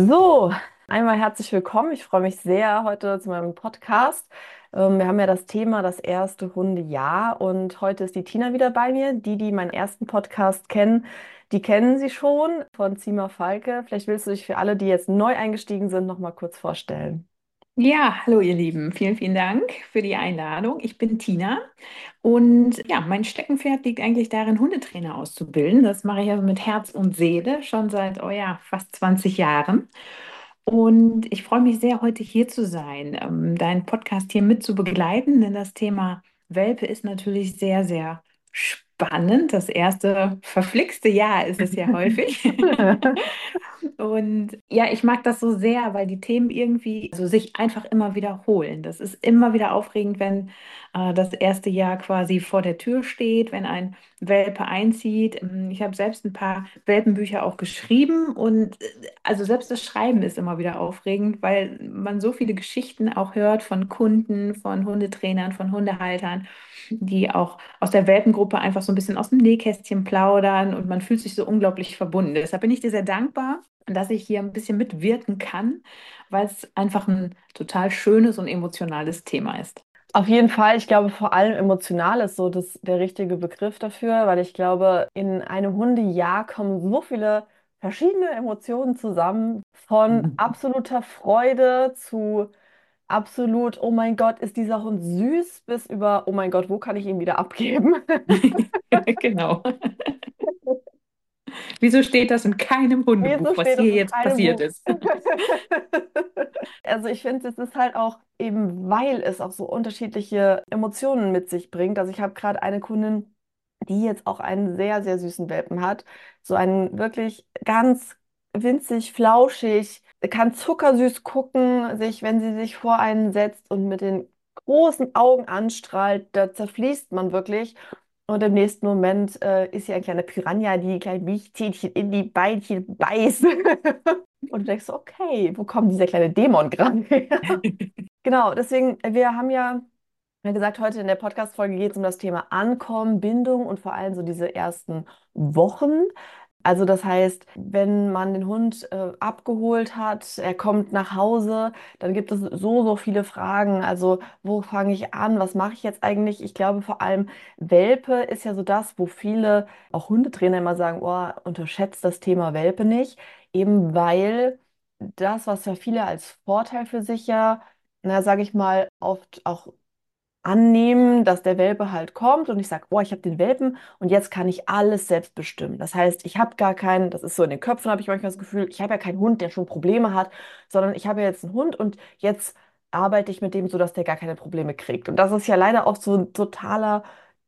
So, einmal herzlich willkommen. Ich freue mich sehr heute zu meinem Podcast. Wir haben ja das Thema das erste Hundejahr und heute ist die Tina wieder bei mir. Die meinen ersten Podcast kennen, die kennen sie schon von Zima Falke. Vielleicht willst du dich für alle, die jetzt neu eingestiegen sind, noch mal kurz vorstellen. Ja, hallo ihr Lieben, vielen, vielen Dank für die Einladung. Ich bin Tina und ja, mein Steckenpferd liegt eigentlich darin, Hundetrainer auszubilden. Das mache ich also mit Herz und Seele schon seit, oh ja, fast 20 Jahren. Und ich freue mich sehr, heute hier zu sein, deinen Podcast hier mit zu begleiten, denn das Thema Welpe ist natürlich sehr, sehr spannend. Das erste verflixte Jahr ist es ja häufig. Und ja, ich mag das so sehr, weil die Themen irgendwie also sich einfach immer wiederholen. Das ist immer wieder aufregend, wenn das erste Jahr quasi vor der Tür steht, wenn ein Welpe einzieht. Ich habe selbst ein paar Welpenbücher auch geschrieben und also selbst das Schreiben ist immer wieder aufregend, weil man so viele Geschichten auch hört von Kunden, von Hundetrainern, von Hundehaltern, die auch aus der Welpengruppe einfach so ein bisschen aus dem Nähkästchen plaudern und man fühlt sich so unglaublich verbunden. Deshalb bin ich dir sehr dankbar, dass ich hier ein bisschen mitwirken kann, weil es einfach ein total schönes und emotionales Thema ist. Auf jeden Fall, ich glaube, vor allem emotional ist so der richtige Begriff dafür, weil ich glaube, in einem Hundejahr kommen so viele verschiedene Emotionen zusammen, von absoluter Freude zu absolut, oh mein Gott, ist dieser Hund süß, bis über, oh mein Gott, wo kann ich ihn wieder abgeben? Genau. Wieso steht das in keinem Hundebuch, Wieso was steht das hier in jetzt keinem passiert Buch? ist? Also ich finde, es ist halt auch eben, weil es auch so unterschiedliche Emotionen mit sich bringt. Also ich habe gerade eine Kundin, die jetzt auch einen sehr, sehr süßen Welpen hat. So einen wirklich ganz winzig, flauschig, kann zuckersüß gucken, sich, wenn sie sich vor einen setzt und mit den großen Augen anstrahlt, da zerfließt man wirklich. Und im nächsten Moment ist sie ein kleiner Piranha, die kleinen Milchzähnchen in die Beinchen beißt. Und du denkst, so, okay, wo kommt dieser kleine Dämon gerade her? Genau, deswegen, wir haben ja, wie gesagt, heute in der Podcast-Folge geht es um das Thema Ankommen, Bindung und vor allem so diese ersten Wochen. Also das heißt, wenn man den Hund abgeholt hat, er kommt nach Hause, dann gibt es so, so viele Fragen. Also wo fange ich an? Was mache ich jetzt eigentlich? Ich glaube vor allem Welpe ist ja so das, wo viele, auch Hundetrainer immer sagen, oh, unterschätzt das Thema Welpe nicht. Eben weil das, was ja viele als Vorteil für sich ja, na, sage ich mal, oft auch annehmen, dass der Welpe halt kommt und ich sage, boah, ich habe den Welpen und jetzt kann ich alles selbst bestimmen. Das heißt, ich habe gar keinen, das ist so in den Köpfen, habe ich manchmal das Gefühl, ich habe ja keinen Hund, der schon Probleme hat, sondern ich habe ja jetzt einen Hund und jetzt arbeite ich mit dem so, dass der gar keine Probleme kriegt. Und das ist ja leider auch so ein totaler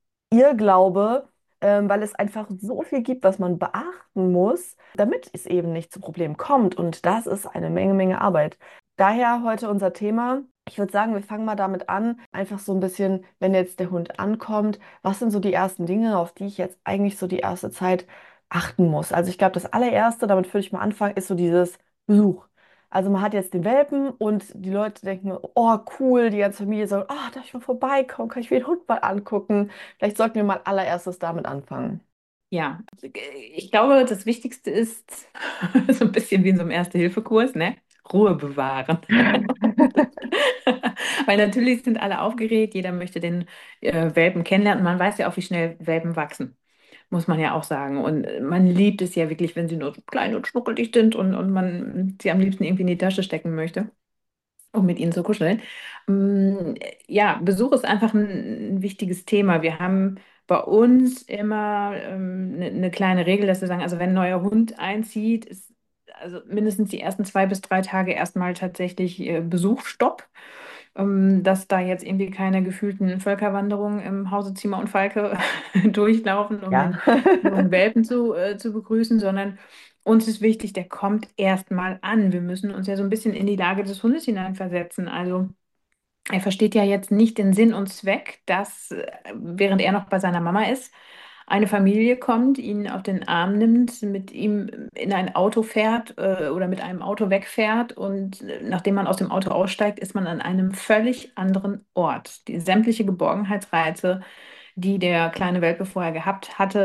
Irrglaube, weil es einfach so viel gibt, was man beachten muss, damit es eben nicht zu Problemen kommt. Und das ist eine Menge, Menge Arbeit. Daher heute unser Thema. Ich würde sagen, wir fangen mal damit an, einfach so ein bisschen, wenn jetzt der Hund ankommt, was sind so die ersten Dinge, auf die ich jetzt eigentlich so die erste Zeit achten muss? Also ich glaube, das allererste, damit würde ich mal anfangen, ist so dieses Besuch. Also man hat jetzt den Welpen und die Leute denken, oh cool, die ganze Familie sagt, oh, darf ich mal vorbeikommen, kann ich mir den Hund mal angucken? Vielleicht sollten wir mal allererstes damit anfangen. Ja, ich glaube, das Wichtigste ist so ein bisschen wie in so einem Erste-Hilfe-Kurs, ne? Ruhe bewahren. Weil natürlich sind alle aufgeregt, jeder möchte den Welpen kennenlernen. Man weiß ja auch, wie schnell Welpen wachsen, muss man ja auch sagen. Und man liebt es ja wirklich, wenn sie nur so klein und schnuckelig sind und man sie am liebsten irgendwie in die Tasche stecken möchte, um mit ihnen zu kuscheln. Ja, Besuch ist einfach ein wichtiges Thema. Wir haben bei uns immer eine kleine Regel, dass wir sagen, also wenn ein neuer Hund einzieht, ist also mindestens die ersten 2 bis 3 Tage erstmal tatsächlich Besuchsstopp, dass da jetzt irgendwie keine gefühlten Völkerwanderungen im Hause Ziemer und Falke durchlaufen, um Ja. den jungen Welpen zu begrüßen, sondern uns ist wichtig, der kommt erstmal an. Wir müssen uns ja so ein bisschen in die Lage des Hundes hineinversetzen. Also er versteht ja jetzt nicht den Sinn und Zweck, dass, während er noch bei seiner Mama ist, eine Familie kommt, ihn auf den Arm nimmt, mit ihm in ein Auto fährt, oder mit einem Auto wegfährt und nachdem man aus dem Auto aussteigt, ist man an einem völlig anderen Ort. Die sämtliche Geborgenheitsreize, die der kleine Welpe vorher gehabt hatte,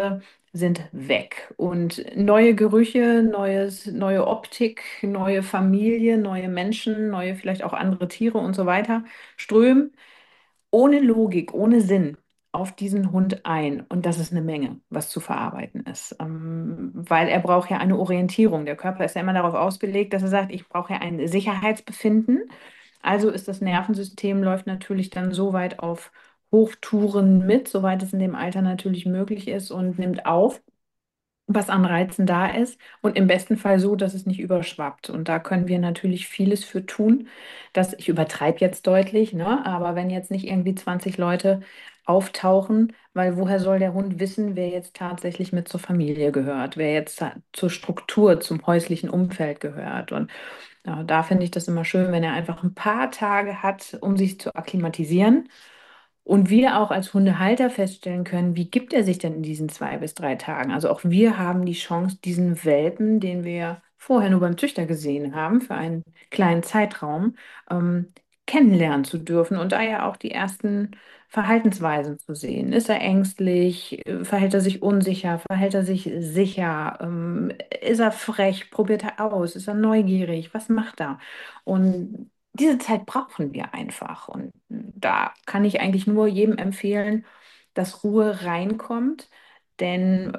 sind weg. Und neue Gerüche, neue Optik, neue Familie, neue Menschen, neue vielleicht auch andere Tiere und so weiter strömen ohne Logik, ohne Sinn auf diesen Hund ein. Und das ist eine Menge, was zu verarbeiten ist. Weil er braucht ja eine Orientierung. Der Körper ist ja immer darauf ausgelegt, dass er sagt, ich brauche ja ein Sicherheitsbefinden. Also ist das Nervensystem läuft natürlich dann so weit auf Hochtouren mit, soweit es in dem Alter natürlich möglich ist und nimmt auf, was an Reizen da ist und im besten Fall so, dass es nicht überschwappt. Und da können wir natürlich vieles für tun. Ich übertreibe jetzt deutlich, ne? Aber wenn jetzt nicht irgendwie 20 Leute auftauchen, weil woher soll der Hund wissen, wer jetzt tatsächlich mit zur Familie gehört, wer jetzt zur Struktur, zum häuslichen Umfeld gehört. Und ja, da finde ich das immer schön, wenn er einfach ein paar Tage hat, um sich zu akklimatisieren. Und wir auch als Hundehalter feststellen können, wie gibt er sich denn in diesen 2 bis 3 Tagen? Also auch wir haben die Chance, diesen Welpen, den wir vorher nur beim Züchter gesehen haben, für einen kleinen Zeitraum, kennenlernen zu dürfen und da ja auch die ersten Verhaltensweisen zu sehen. Ist er ängstlich? Verhält er sich unsicher? Verhält er sich sicher? Ist er frech? Probiert er aus? Ist er neugierig? Was macht er? Und diese Zeit brauchen wir einfach. Und da kann ich eigentlich nur jedem empfehlen, dass Ruhe reinkommt. Denn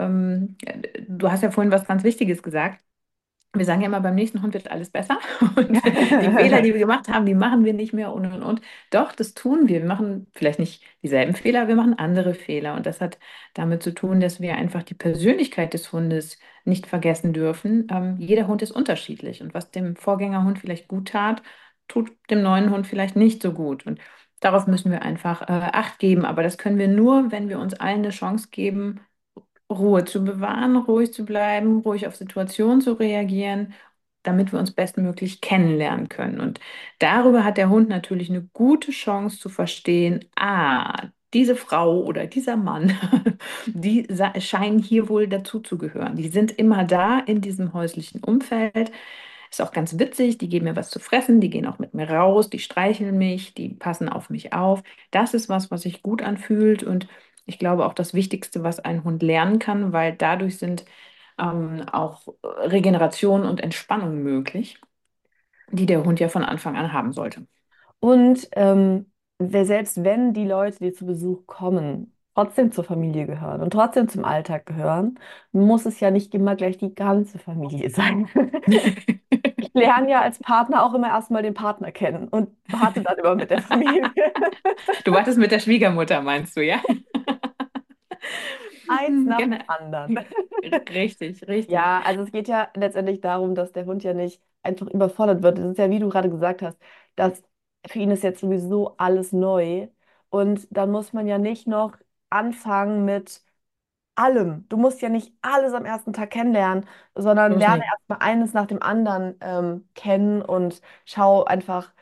du hast ja vorhin was ganz Wichtiges gesagt. Wir sagen ja immer, beim nächsten Hund wird alles besser. Und die Fehler, die wir gemacht haben, die machen wir nicht mehr und. Doch, das tun wir. Wir machen vielleicht nicht dieselben Fehler, wir machen andere Fehler. Und das hat damit zu tun, dass wir einfach die Persönlichkeit des Hundes nicht vergessen dürfen. Jeder Hund ist unterschiedlich. Und was dem Vorgängerhund vielleicht gut tat, tut dem neuen Hund vielleicht nicht so gut. Und darauf müssen wir einfach Acht geben. Aber das können wir nur, wenn wir uns allen eine Chance geben, Ruhe zu bewahren, ruhig zu bleiben, ruhig auf Situationen zu reagieren, damit wir uns bestmöglich kennenlernen können. Und darüber hat der Hund natürlich eine gute Chance zu verstehen, diese Frau oder dieser Mann, scheinen hier wohl dazuzugehören. Die sind immer da in diesem häuslichen Umfeld. Ist auch ganz witzig, die geben mir was zu fressen, die gehen auch mit mir raus, die streicheln mich, die passen auf mich auf. Das ist was, was sich gut anfühlt und ich glaube auch das Wichtigste, was ein Hund lernen kann, weil dadurch sind auch Regeneration und Entspannung möglich, die der Hund ja von Anfang an haben sollte. Und selbst wenn die Leute, die zu Besuch kommen, trotzdem zur Familie gehören und trotzdem zum Alltag gehören, muss es ja nicht immer gleich die ganze Familie sein. Ich lerne ja als Partner auch immer erstmal den Partner kennen und warte dann immer mit der Familie. Du wartest mit der Schwiegermutter, meinst du, ja? Eins nach dem Genau. anderen. Richtig, richtig. Ja, also es geht ja letztendlich darum, dass der Hund ja nicht einfach überfordert wird. Das ist ja, wie du gerade gesagt hast, dass für ihn ist jetzt sowieso alles neu. Und dann muss man ja nicht noch anfangen mit allem. Du musst ja nicht alles am ersten Tag kennenlernen, sondern Bloß lerne nicht. erstmal eines nach dem anderen kennen und schau einfach,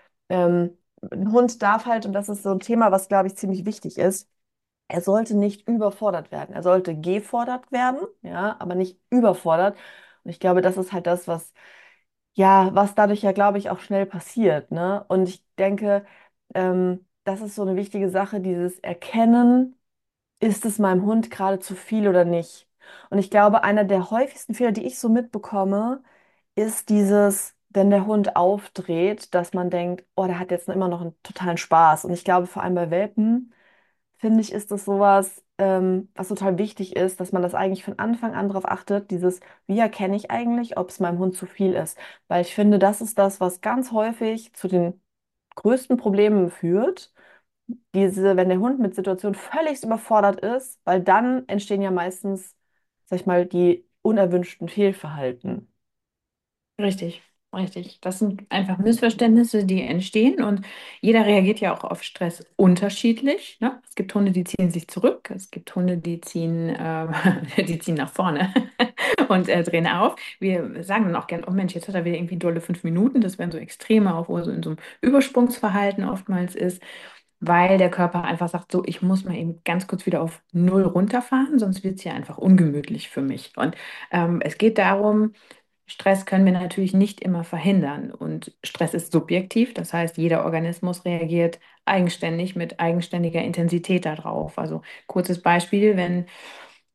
ein Hund darf halt, und das ist so ein Thema, was, glaube ich, ziemlich wichtig ist, er sollte nicht überfordert werden. Er sollte gefordert werden, ja, aber nicht überfordert. Und ich glaube, das ist halt das, was, ja, was dadurch ja, glaube ich, auch schnell passiert, ne? Und ich denke, das ist so eine wichtige Sache, dieses Erkennen, ist es meinem Hund gerade zu viel oder nicht? Und ich glaube, einer der häufigsten Fehler, die ich so mitbekomme, ist dieses, wenn der Hund aufdreht, dass man denkt, oh, der hat jetzt immer noch einen totalen Spaß. Und ich glaube, vor allem bei Welpen, finde ich, ist das sowas, was total wichtig ist, dass man das eigentlich von Anfang an darauf achtet, dieses, wie erkenne ich eigentlich, ob es meinem Hund zu viel ist? Weil ich finde, das ist das, was ganz häufig zu den größten Problemen führt. Wenn der Hund mit Situationen völlig überfordert ist, weil dann entstehen ja meistens, sag ich mal, die unerwünschten Fehlverhalten. Richtig, richtig. Das sind einfach Missverständnisse, die entstehen und jeder reagiert ja auch auf Stress unterschiedlich. Ne? Es gibt Hunde, die ziehen sich zurück, es gibt Hunde, die ziehen, die ziehen nach vorne und drehen auf. Wir sagen dann auch gern, oh Mensch, jetzt hat er wieder irgendwie dolle 5 Minuten. Das wären so Extreme, auch wo er so in so einem Übersprungsverhalten oftmals ist, weil der Körper einfach sagt, so, ich muss mal eben ganz kurz wieder auf Null runterfahren, sonst wird es hier einfach ungemütlich für mich. Und es geht darum, Stress können wir natürlich nicht immer verhindern und Stress ist subjektiv, das heißt, jeder Organismus reagiert eigenständig mit eigenständiger Intensität darauf. Also kurzes Beispiel, wenn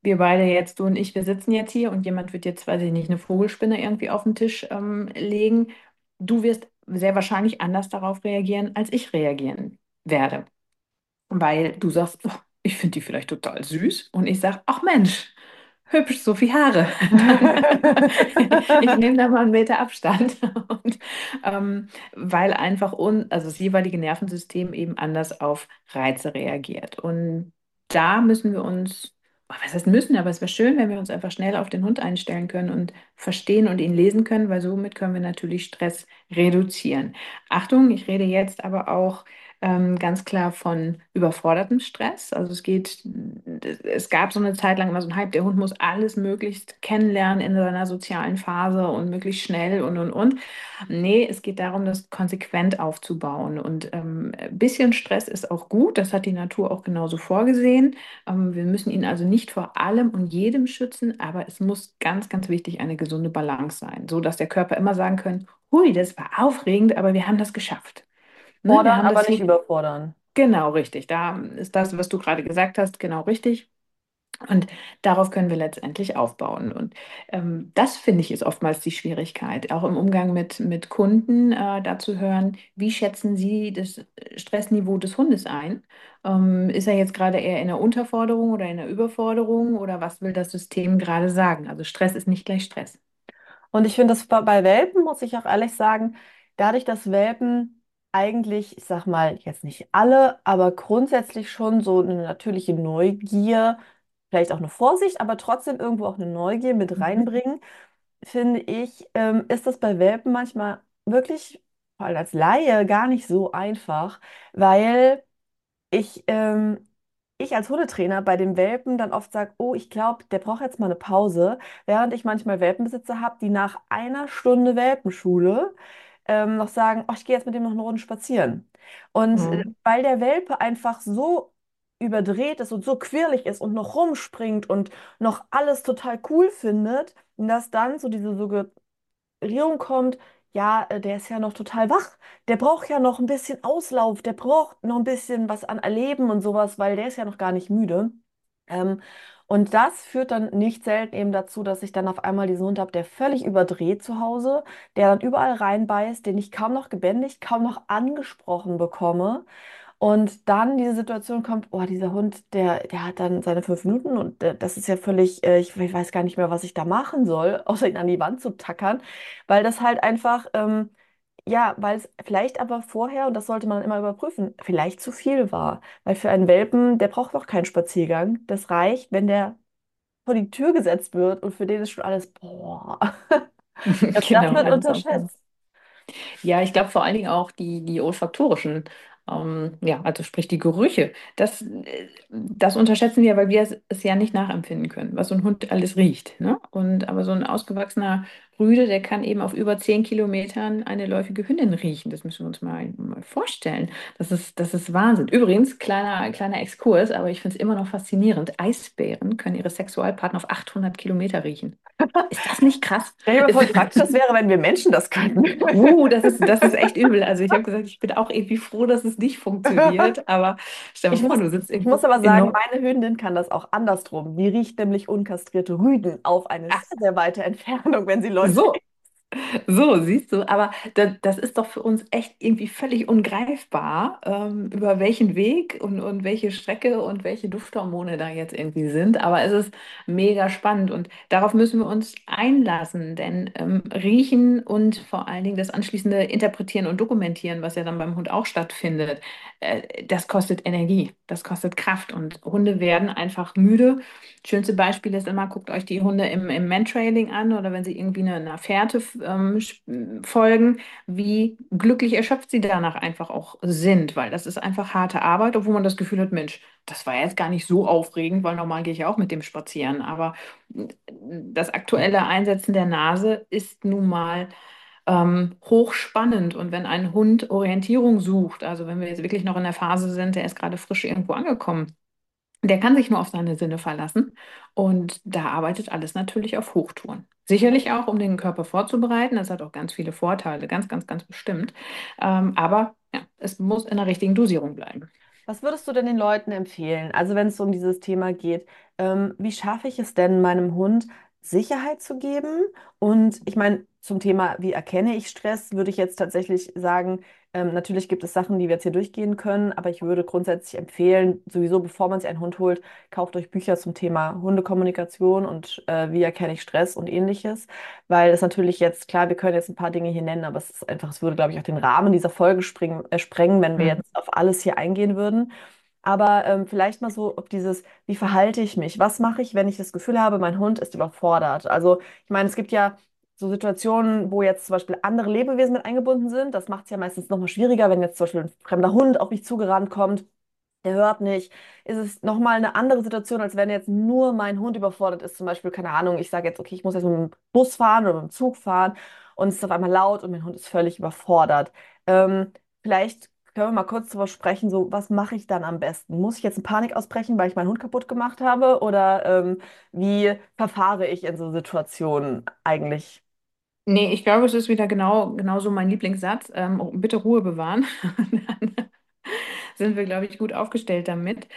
wir beide jetzt, du und ich, wir sitzen jetzt hier und jemand wird jetzt, weiß ich nicht, eine Vogelspinne irgendwie auf den Tisch legen. Du wirst sehr wahrscheinlich anders darauf reagieren, als ich reagieren werde. Weil du sagst, oh, ich finde die vielleicht total süß. Und ich sage, ach Mensch, hübsch, so viel Haare. Dann, ich nehme da mal einen Meter Abstand. Und, weil einfach also das jeweilige Nervensystem eben anders auf Reize reagiert. Und da müssen wir uns, was heißt müssen, aber es wäre schön, wenn wir uns einfach schnell auf den Hund einstellen können und verstehen und ihn lesen können, weil somit können wir natürlich Stress reduzieren. Achtung, ich rede jetzt aber auch ganz klar von überfordertem Stress. Also es gab so eine Zeit lang immer so einen Hype, der Hund muss alles möglichst kennenlernen in seiner sozialen Phase und möglichst schnell und. Nee, es geht darum, das konsequent aufzubauen. Und ein bisschen Stress ist auch gut, das hat die Natur auch genauso vorgesehen. Wir müssen ihn also nicht vor allem und jedem schützen, aber es muss ganz, ganz wichtig eine gesunde Balance sein, so dass der Körper immer sagen kann, hui, das war aufregend, aber wir haben das geschafft. Ne, wir Fordern, haben aber das nicht hier überfordern. genau richtig. Da ist das, was du gerade gesagt hast, genau richtig. Und darauf können wir letztendlich aufbauen. Und das finde ich ist oftmals die Schwierigkeit, auch im Umgang mit Kunden, da zu hören, wie schätzen Sie das Stressniveau des Hundes ein? Ist er jetzt gerade eher in der Unterforderung oder in der Überforderung oder was will das System gerade sagen? Also Stress ist nicht gleich Stress. Und ich finde das bei Welpen, muss ich auch ehrlich sagen, dadurch, dass Welpen eigentlich, ich sag mal, jetzt nicht alle, aber grundsätzlich schon so eine natürliche Neugier, vielleicht auch eine Vorsicht, aber trotzdem irgendwo auch eine Neugier mit Mhm. reinbringen, finde ich, ist das bei Welpen manchmal wirklich, vor allem als Laie, gar nicht so einfach, weil ich als Hundetrainer bei dem Welpen dann oft sage, oh, ich glaube, der braucht jetzt mal eine Pause, während ich manchmal Welpenbesitzer habe, die nach einer Stunde Welpenschule noch sagen, oh, ich gehe jetzt mit dem noch eine Runde spazieren. Und Mhm. weil der Welpe einfach so überdreht ist und so quirlig ist und noch rumspringt und noch alles total cool findet, dass dann so diese Regierung kommt, ja, der ist ja noch total wach. Der braucht ja noch ein bisschen Auslauf, der braucht noch ein bisschen was an Erleben und sowas, weil der ist ja noch gar nicht müde. Ähm, und das führt dann nicht selten eben dazu, dass ich dann auf einmal diesen Hund habe, der völlig überdreht zu Hause, der dann überall reinbeißt, den ich kaum noch gebändigt, kaum noch angesprochen bekomme. Und dann diese Situation kommt, oh, dieser Hund, der hat dann seine 5 Minuten und das ist ja völlig, ich weiß gar nicht mehr, was ich da machen soll, außer ihn an die Wand zu tackern, weil das halt einfach, ja, weil es vielleicht aber vorher, und das sollte man immer überprüfen, vielleicht zu viel war. Weil für einen Welpen, der braucht doch keinen Spaziergang. Das reicht, wenn der vor die Tür gesetzt wird und für den ist schon alles, boah, das Genau, wird alles auf. unterschätzt. Ja, ich glaube vor allen Dingen auch die olfaktorischen, ja, also sprich die Gerüche. Das unterschätzen wir, weil wir es ja nicht nachempfinden können, was so ein Hund alles riecht. Ne? Aber so ein ausgewachsener Rüde, der kann eben auf über 10 Kilometern eine läufige Hündin riechen. Das müssen wir uns mal vorstellen. Das ist Wahnsinn. Übrigens, kleiner Exkurs, aber ich finde es immer noch faszinierend. Eisbären können ihre Sexualpartner auf 800 Kilometer riechen. Ist das nicht krass? Stell dir mal vor, wie praktisch das wäre, wenn wir Menschen das könnten. Das ist echt übel. Also ich habe gesagt, ich bin auch irgendwie froh, dass es nicht funktioniert. Aber stell dir Ich mal vor, muss, du sitzt ich muss irgendwo aber in sagen, Nord. meine Hündin kann das auch andersrum. Die riecht nämlich unkastrierte Rüden auf eine Ach, sehr, sehr weite Entfernung, wenn sie Leute. so. So, siehst du, aber das ist doch für uns echt irgendwie völlig ungreifbar, über welchen Weg und welche Strecke und welche Dufthormone da jetzt irgendwie sind. Aber es ist mega spannend und darauf müssen wir uns einlassen, denn riechen und vor allen Dingen das anschließende Interpretieren und Dokumentieren, was ja dann beim Hund auch stattfindet, das kostet Energie, das kostet Kraft und Hunde werden einfach müde. Schönste Beispiel ist immer, guckt euch die Hunde im Mantrailing an oder wenn sie irgendwie einer Fährte folgen, wie glücklich erschöpft sie danach einfach auch sind, weil das ist einfach harte Arbeit, obwohl man das Gefühl hat, Mensch, das war jetzt gar nicht so aufregend, weil normal gehe ich ja auch mit dem spazieren. Aber das aktuelle Einsetzen der Nase ist nun mal hochspannend. Und wenn ein Hund Orientierung sucht, also wenn wir jetzt wirklich noch in der Phase sind, der ist gerade frisch irgendwo angekommen, der kann sich nur auf seine Sinne verlassen und da arbeitet alles natürlich auf Hochtouren. Sicherlich auch, um den Körper vorzubereiten. Das hat auch ganz viele Vorteile, ganz, ganz, ganz bestimmt. Aber ja, es muss in der richtigen Dosierung bleiben. Was würdest du denn den Leuten empfehlen? Also wenn es um dieses Thema geht, wie schaffe ich es denn, meinem Hund Sicherheit zu geben? Und ich meine, zum Thema, wie erkenne ich Stress, würde ich jetzt tatsächlich sagen, natürlich gibt es Sachen, die wir jetzt hier durchgehen können, aber ich würde grundsätzlich empfehlen, sowieso bevor man sich einen Hund holt, kauft euch Bücher zum Thema Hundekommunikation und wie erkenne ich Stress und ähnliches. Weil es natürlich jetzt, klar, wir können jetzt ein paar Dinge hier nennen, aber es ist einfach, es würde, glaube ich, auch den Rahmen dieser Folge sprengen, wenn wir Mhm. jetzt auf alles hier eingehen würden. Aber vielleicht mal so, ob dieses, wie verhalte ich mich? Was mache ich, wenn ich das Gefühl habe, mein Hund ist überfordert? Also, ich meine, es gibt ja so Situationen, wo jetzt zum Beispiel andere Lebewesen mit eingebunden sind. Das macht es ja meistens nochmal schwieriger, wenn jetzt zum Beispiel ein fremder Hund auf mich zugerannt kommt. Der hört nicht. Ist es nochmal eine andere Situation, als wenn jetzt nur mein Hund überfordert ist. Zum Beispiel, keine Ahnung, ich sage jetzt, okay, ich muss jetzt mit dem Bus fahren oder mit dem Zug fahren und es ist auf einmal laut und mein Hund ist völlig überfordert. Ähm, Vielleicht können wir mal kurz darüber sprechen, so, was mache ich dann am besten? Muss ich jetzt in Panik ausbrechen, weil ich meinen Hund kaputt gemacht habe? Oder wie verfahre ich in so Situationen eigentlich? Nee, ich glaube, es ist wieder genauso mein Lieblingssatz. Oh, bitte Ruhe bewahren. Dann sind wir, glaube ich, gut aufgestellt damit.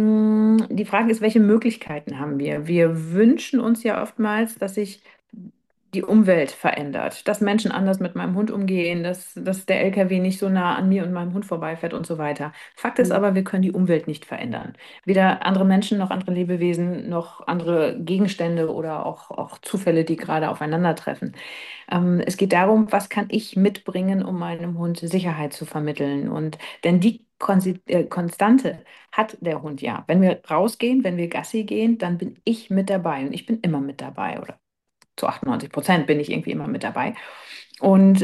Die Frage ist, welche Möglichkeiten haben wir? Wir wünschen uns ja oftmals, dass sich die Umwelt verändert, dass Menschen anders mit meinem Hund umgehen, dass der LKW nicht so nah an mir und meinem Hund vorbeifährt und so weiter. Fakt ist Mhm. aber, wir können die Umwelt nicht verändern. Weder andere Menschen noch andere Lebewesen noch andere Gegenstände oder auch Zufälle, die gerade aufeinandertreffen. Es geht darum, was kann ich mitbringen, um meinem Hund Sicherheit zu vermitteln. Und denn die Konstante hat der Hund ja. Wenn wir rausgehen, wenn wir Gassi gehen, dann bin ich mit dabei und ich bin immer mit dabei oder zu 98% bin ich irgendwie immer mit dabei. Und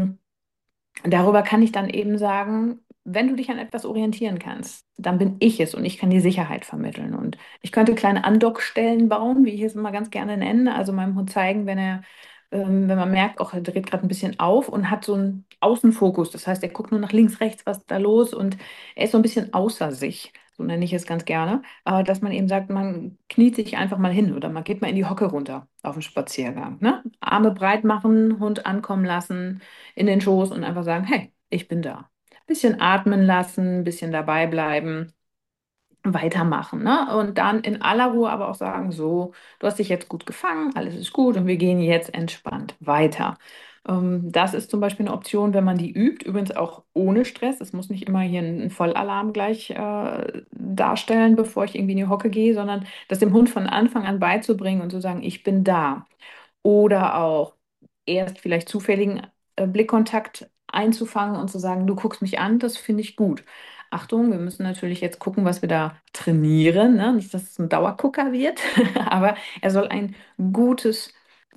darüber kann ich dann eben sagen, wenn du dich an etwas orientieren kannst, dann bin ich es und ich kann die Sicherheit vermitteln. Und ich könnte kleine Andockstellen bauen, wie ich es immer ganz gerne nenne. Also meinem Hund zeigen, wenn man merkt, auch er dreht gerade ein bisschen auf und hat so einen Außenfokus. Das heißt, er guckt nur nach links, rechts, was ist da los und er ist so ein bisschen außer sich. So nenne ich es ganz gerne. Dass man eben sagt, man kniet sich einfach mal hin oder man geht mal in die Hocke runter auf dem Spaziergang. Ne? Arme breit machen, Hund ankommen lassen in den Schoß und einfach sagen, hey, ich bin da. Bisschen atmen lassen, bisschen dabei bleiben, weitermachen, ne? Und dann in aller Ruhe aber auch sagen, so, du hast dich jetzt gut gefangen, alles ist gut und wir gehen jetzt entspannt weiter. Das ist zum Beispiel eine Option, wenn man die übt, übrigens auch ohne Stress. Es muss nicht immer hier ein Vollalarm gleich darstellen, bevor ich irgendwie in die Hocke gehe, sondern das dem Hund von Anfang an beizubringen und zu sagen, ich bin da. Oder auch erst vielleicht zufälligen Blickkontakt einzufangen und zu sagen, du guckst mich an, das finde ich gut. Achtung, wir müssen natürlich jetzt gucken, was wir da trainieren, ne? Nicht, dass es ein Dauergucker wird, aber er soll ein gutes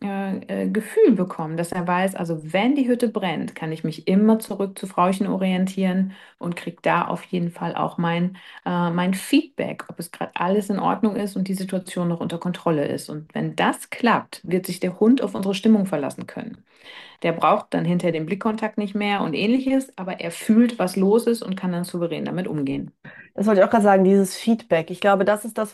Gefühl bekommen, dass er weiß, also wenn die Hütte brennt, kann ich mich immer zurück zu Frauchen orientieren und kriege da auf jeden Fall auch mein Feedback, ob es gerade alles in Ordnung ist und die Situation noch unter Kontrolle ist. Und wenn das klappt, wird sich der Hund auf unsere Stimmung verlassen können. Der braucht dann hinterher den Blickkontakt nicht mehr und ähnliches, aber er fühlt, was los ist und kann dann souverän damit umgehen. Das wollte ich auch gerade sagen, dieses Feedback. Ich glaube, das ist das,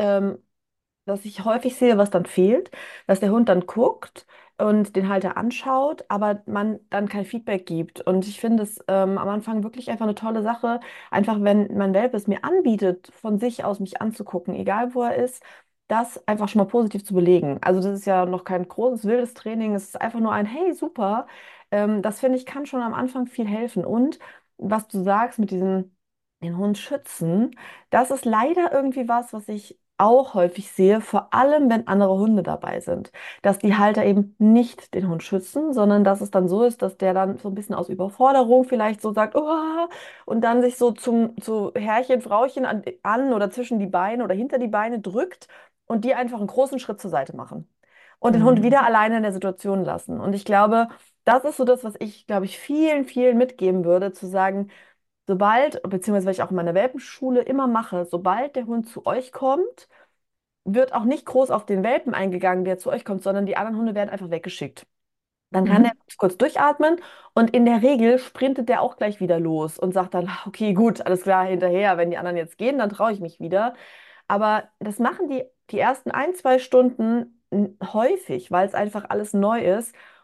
was ich häufig sehe, was dann fehlt, dass der Hund dann guckt und den Halter anschaut, aber man dann kein Feedback gibt. Und ich finde es am Anfang wirklich einfach eine tolle Sache, einfach wenn mein Welpe es mir anbietet, von sich aus mich anzugucken, egal wo er ist, das einfach schon mal positiv zu belegen. Also das ist ja noch kein großes, wildes Training, es ist einfach nur ein, hey, super. Das finde ich, kann schon am Anfang viel helfen. Und was du sagst mit diesem, den Hund schützen, das ist leider irgendwie was, was ich auch häufig sehe, vor allem wenn andere Hunde dabei sind, dass die Halter eben nicht den Hund schützen, sondern dass es dann so ist, dass der dann so ein bisschen aus Überforderung vielleicht so sagt, oh, und dann sich so zu Herrchen, Frauchen an oder zwischen die Beine oder hinter die Beine drückt und die einfach einen großen Schritt zur Seite machen und den Hund Mhm. wieder alleine in der Situation lassen. Und ich glaube, das ist so das, was ich, glaube ich, vielen, vielen mitgeben würde, zu sagen, sobald, beziehungsweise was ich auch in meiner Welpenschule immer mache, sobald der Hund zu euch kommt, wird auch nicht groß auf den Welpen eingegangen, der zu euch kommt, sondern die anderen Hunde werden einfach weggeschickt. Dann kann der Mhm. kurz durchatmen und in der Regel sprintet der auch gleich wieder los und sagt dann, okay, gut, alles klar, hinterher, wenn die anderen jetzt gehen, dann traue ich mich wieder. Aber das machen die ersten ein, zwei Stunden häufig, weil es einfach alles neu ist.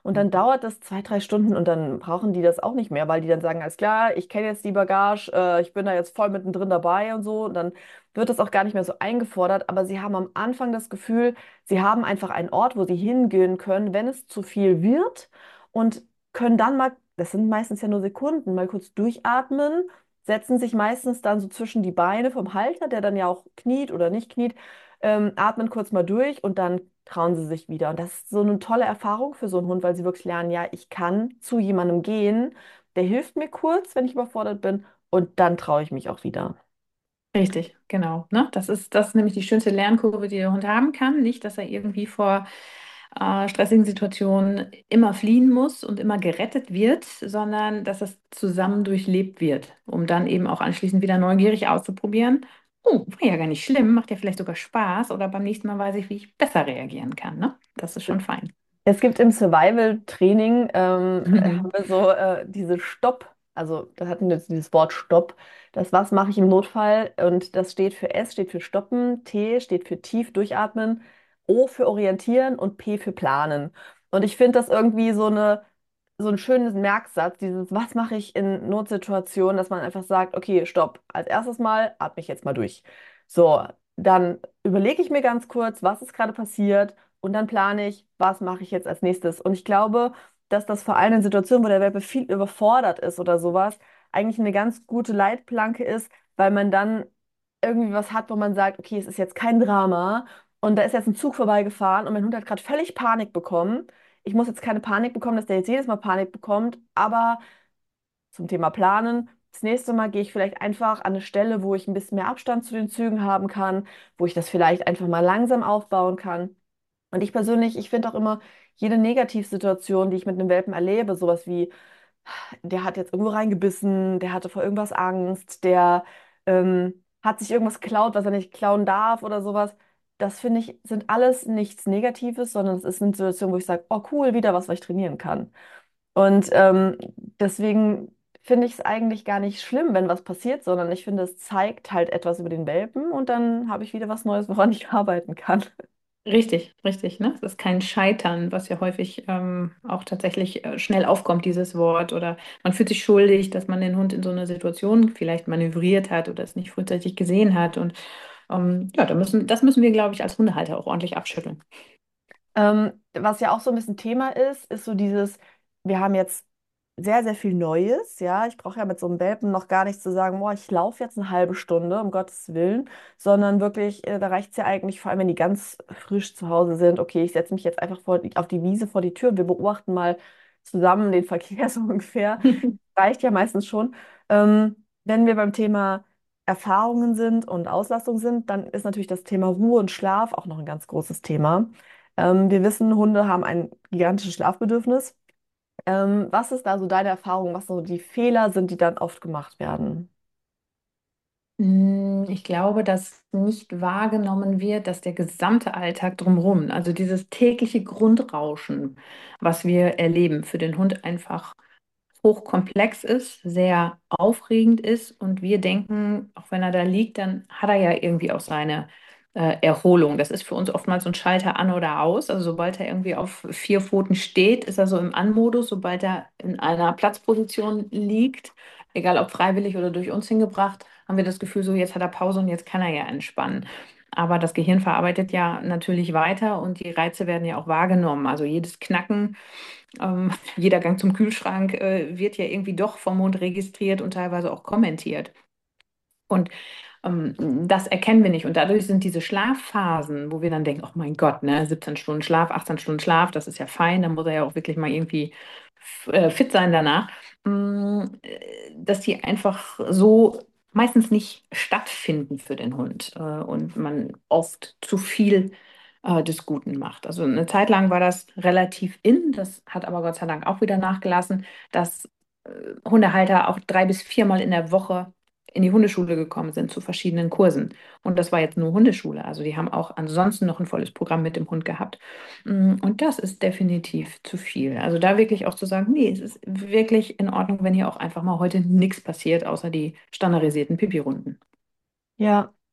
Und dann dauert das 2, 3 Stunden und dann brauchen die das auch nicht mehr, weil die dann sagen, alles klar, ich kenne jetzt die Bagage, ich bin da jetzt voll mittendrin dabei und so. Und dann wird das auch gar nicht mehr so eingefordert. Aber sie haben am Anfang das Gefühl, sie haben einfach einen Ort, wo sie hingehen können, wenn es zu viel wird und können dann mal, das sind meistens ja nur Sekunden, mal kurz durchatmen, setzen sich meistens dann so zwischen die Beine vom Halter, der dann ja auch kniet oder nicht kniet, atmen kurz mal durch und dann trauen sie sich wieder. Und das ist so eine tolle Erfahrung für so einen Hund, weil sie wirklich lernen, ja, ich kann zu jemandem gehen, der hilft mir kurz, wenn ich überfordert bin, und dann traue ich mich auch wieder. Richtig, genau. Ne? Das ist nämlich die schönste Lernkurve, die der Hund haben kann. Nicht, dass er irgendwie vor stressigen Situationen immer fliehen muss und immer gerettet wird, sondern dass es zusammen durchlebt wird, um dann eben auch anschließend wieder neugierig auszuprobieren. Oh, war ja gar nicht schlimm, macht ja vielleicht sogar Spaß oder beim nächsten Mal weiß ich, wie ich besser reagieren kann. Ne? Das ist schon fein. Es gibt im Survival-Training, haben wir so diese Stopp, also da hatten wir jetzt dieses Wort Stopp, das was mache ich im Notfall und das steht für S, steht für Stoppen, T steht für tief durchatmen, O für orientieren und P für planen. Und ich finde das irgendwie so ein schönes Merksatz, dieses was mache ich in Notsituationen, dass man einfach sagt, okay, Stopp, als erstes Mal atme ich jetzt mal durch. So, dann überlege ich mir ganz kurz, was ist gerade passiert. Und dann plane ich, was mache ich jetzt als nächstes. Und ich glaube, dass das vor allem in Situationen, wo der Welpe viel überfordert ist oder sowas, eigentlich eine ganz gute Leitplanke ist, weil man dann irgendwie was hat, wo man sagt, okay, es ist jetzt kein Drama und da ist jetzt ein Zug vorbeigefahren und mein Hund hat gerade völlig Panik bekommen. Ich muss jetzt keine Panik bekommen, dass der jetzt jedes Mal Panik bekommt, aber zum Thema Planen. Das nächste Mal gehe ich vielleicht einfach an eine Stelle, wo ich ein bisschen mehr Abstand zu den Zügen haben kann, wo ich das vielleicht einfach mal langsam aufbauen kann. Und ich persönlich, ich finde auch immer, jede Negativsituation, die ich mit einem Welpen erlebe, sowas wie, der hat jetzt irgendwo reingebissen, der hatte vor irgendwas Angst, der hat sich irgendwas geklaut, was er nicht klauen darf oder sowas. Das finde ich, sind alles nichts Negatives, sondern es ist eine Situation, wo ich sage, oh cool, wieder was ich trainieren kann. Und deswegen finde ich es eigentlich gar nicht schlimm, wenn was passiert, sondern ich finde, es zeigt halt etwas über den Welpen und dann habe ich wieder was Neues, woran ich arbeiten kann. Richtig, richtig, ne? Das ist kein Scheitern, was ja häufig auch tatsächlich schnell aufkommt, dieses Wort. Oder man fühlt sich schuldig, dass man den Hund in so eine Situation vielleicht manövriert hat oder es nicht frühzeitig gesehen hat. Und ja, das müssen wir, glaube ich, als Hundehalter auch ordentlich abschütteln. Was ja auch so ein bisschen Thema ist, ist so dieses, wir haben jetzt sehr, sehr viel Neues, ja. Ich brauche ja mit so einem Welpen noch gar nicht zu sagen, boah, ich laufe jetzt eine halbe Stunde, um Gottes Willen, sondern wirklich, da reicht es ja eigentlich, vor allem wenn die ganz frisch zu Hause sind, okay, ich setze mich jetzt einfach auf die Wiese vor die Tür und wir beobachten mal zusammen den Verkehr so ungefähr. Reicht ja meistens schon. Wenn wir beim Thema Erfahrungen sind und Auslastung sind, dann ist natürlich das Thema Ruhe und Schlaf auch noch ein ganz großes Thema. Wir wissen, Hunde haben ein gigantisches Schlafbedürfnis. Was ist da so deine Erfahrung, was so die Fehler sind, die dann oft gemacht werden? Ich glaube, dass nicht wahrgenommen wird, dass der gesamte Alltag drumherum, also dieses tägliche Grundrauschen, was wir erleben, für den Hund einfach hochkomplex ist, sehr aufregend ist und wir denken, auch wenn er da liegt, dann hat er ja irgendwie auch seine Erholung. Das ist für uns oftmals so ein Schalter an oder aus. Also sobald er irgendwie auf 4 Pfoten steht, ist er so im An-Modus. Sobald er in einer Platzposition liegt, egal ob freiwillig oder durch uns hingebracht, haben wir das Gefühl, so jetzt hat er Pause und jetzt kann er ja entspannen. Aber das Gehirn verarbeitet ja natürlich weiter und die Reize werden ja auch wahrgenommen. Also jedes Knacken, jeder Gang zum Kühlschrank wird ja irgendwie doch vom Hund registriert und teilweise auch kommentiert. Und das erkennen wir nicht. Und dadurch sind diese Schlafphasen, wo wir dann denken, oh mein Gott, ne, 17 Stunden Schlaf, 18 Stunden Schlaf, das ist ja fein, dann muss er ja auch wirklich mal irgendwie fit sein danach, dass die einfach so meistens nicht stattfinden für den Hund und man oft zu viel des Guten macht. Also eine Zeit lang war das relativ in, das hat aber Gott sei Dank auch wieder nachgelassen, dass Hundehalter auch 3 bis 4 Mal in der Woche in die Hundeschule gekommen sind zu verschiedenen Kursen. Und das war jetzt nur Hundeschule. Also die haben auch ansonsten noch ein volles Programm mit dem Hund gehabt. Und das ist definitiv zu viel. Also da wirklich auch zu sagen, nee, es ist wirklich in Ordnung, wenn hier auch einfach mal heute nichts passiert, außer die standardisierten Pipi-Runden. Ja.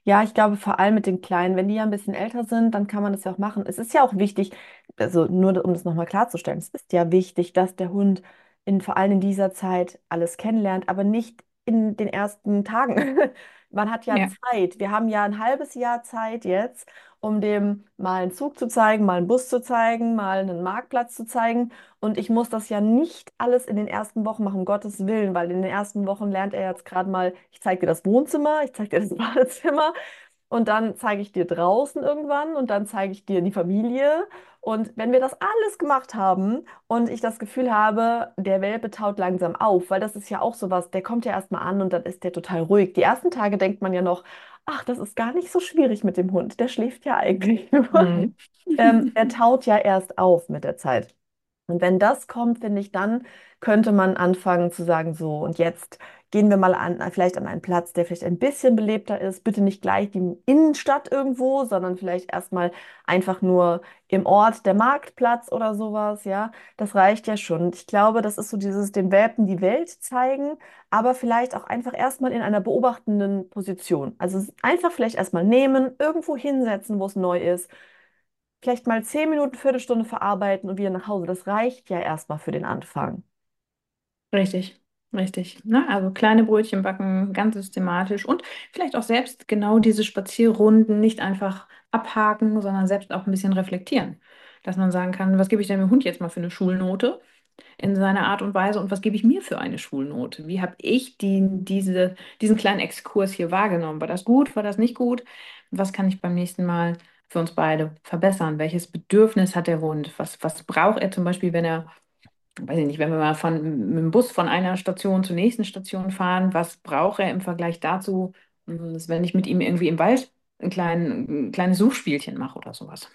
Ja, ich glaube vor allem mit den Kleinen, wenn die ja ein bisschen älter sind, dann kann man das ja auch machen. Es ist ja auch wichtig, also nur um das nochmal klarzustellen, es ist ja wichtig, dass der Hund vor allem in dieser Zeit alles kennenlernt, aber nicht in den ersten Tagen. Man hat ja Ja, Zeit. Wir haben ja ein halbes Jahr Zeit jetzt, um dem mal einen Zug zu zeigen, mal einen Bus zu zeigen, mal einen Marktplatz zu zeigen. Und ich muss das ja nicht alles in den ersten Wochen machen, um Gottes Willen, weil in den ersten Wochen lernt er jetzt gerade mal, ich zeige dir das Wohnzimmer, ich zeige dir das Badezimmer und dann zeige ich dir draußen irgendwann und dann zeige ich dir die Familie. Und wenn wir das alles gemacht haben und ich das Gefühl habe, der Welpe taut langsam auf, weil das ist ja auch sowas, der kommt ja erstmal an und dann ist der total ruhig. Die ersten Tage denkt man ja noch, ach, das ist gar nicht so schwierig mit dem Hund, der schläft ja eigentlich nur. Mhm. Der taut ja erst auf mit der Zeit. Und wenn das kommt, finde ich, dann könnte man anfangen zu sagen, so, und jetzt gehen wir mal vielleicht an einen Platz, der vielleicht ein bisschen belebter ist. Bitte nicht gleich die Innenstadt irgendwo, sondern vielleicht erstmal einfach nur im Ort der Marktplatz oder sowas, ja. Das reicht ja schon. Und ich glaube, das ist so dieses den Welpen die Welt zeigen, aber vielleicht auch einfach erstmal in einer beobachtenden Position. Also einfach vielleicht erstmal nehmen, irgendwo hinsetzen, wo es neu ist, vielleicht mal 10 Minuten, Viertelstunde verarbeiten und wieder nach Hause. Das reicht ja erstmal für den Anfang. Richtig, richtig. Ne? Also kleine Brötchen backen, ganz systematisch und vielleicht auch selbst genau diese Spazierrunden nicht einfach abhaken, sondern selbst auch ein bisschen reflektieren. Dass man sagen kann, was gebe ich denn dem Hund jetzt mal für eine Schulnote in seiner Art und Weise und was gebe ich mir für eine Schulnote? Wie habe ich diesen kleinen Exkurs hier wahrgenommen? War das gut? War das nicht gut? Was kann ich beim nächsten Mal für uns beide verbessern? Welches Bedürfnis hat der Hund? Was braucht er zum Beispiel, wenn er weiß ich nicht, wenn wir mal mit dem Bus von einer Station zur nächsten Station fahren, was braucht er im Vergleich dazu, wenn ich mit ihm irgendwie im Wald ein kleines Suchspielchen mache oder sowas.